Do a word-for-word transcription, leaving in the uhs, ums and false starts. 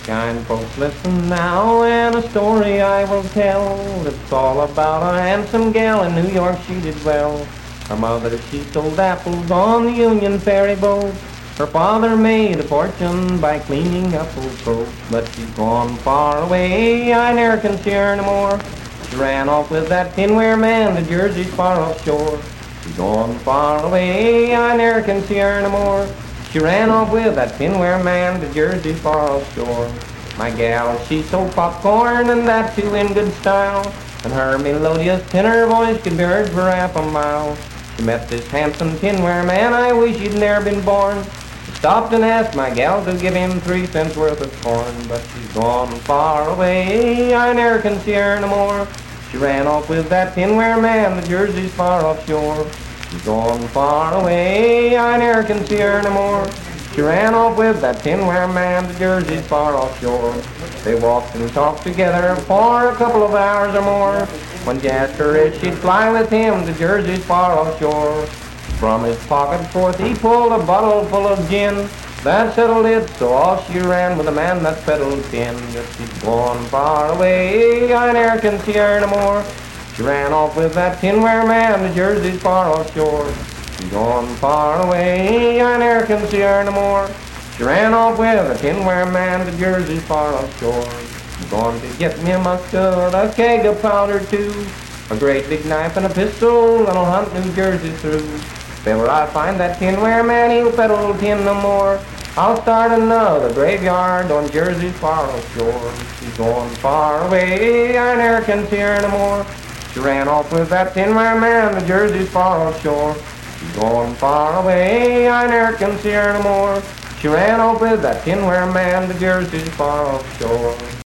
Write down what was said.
Kind folks, listen now, and a story I will tell. It's all about a handsome gal in New York, she did well. Her mother, she sold apples on the Union Ferry boat. Her father made a fortune by cleaning apples coat. But she's gone far away, I ne'er can see her no more. She ran off with that tinware man to Jersey's far offshore. She's gone far away, I ne'er can see her no more. She ran off with that tinware man to Jersey's far offshore. My gal, she sold popcorn, and that too in good style. And her melodious tenor voice could be heard for half a mile. She met this handsome tinware man, I wish he'd ne'er been born. She stopped and asked my gal to give him three cents worth of corn. But she's gone far away, I ne'er can see her no more. She ran off with that tinware man to Jersey's far offshore. She's gone far away, I ne'er can see her no more. She ran off with that tinware man to Jersey's far offshore. They walked and talked together for a couple of hours or more, when she asked her if she'd fly with him to Jersey's far offshore. From his pocket forth he pulled a bottle full of gin. That settled it, so off she ran with a man that peddled tin. If she's gone far away, I ne'er can see her no more. She ran off with that tinware man to Jersey's far offshore. She's gone far away, I ne'er can see her no more. She ran off with a tinware man to Jersey's far offshore. She's gone to get me a musket, a keg of powder too, a great big knife and a pistol, and I'll hunt New Jersey through. If ever I find that tinware man, he'll peddle tin no more. I'll start another graveyard on Jersey's far offshore. She's gone far away, I ne'er can see her no more. She ran off with that tinware man to Jersey's far offshore. She's gone far away, I ne'er can see her no more. She ran off with that tinware man to Jersey's far offshore.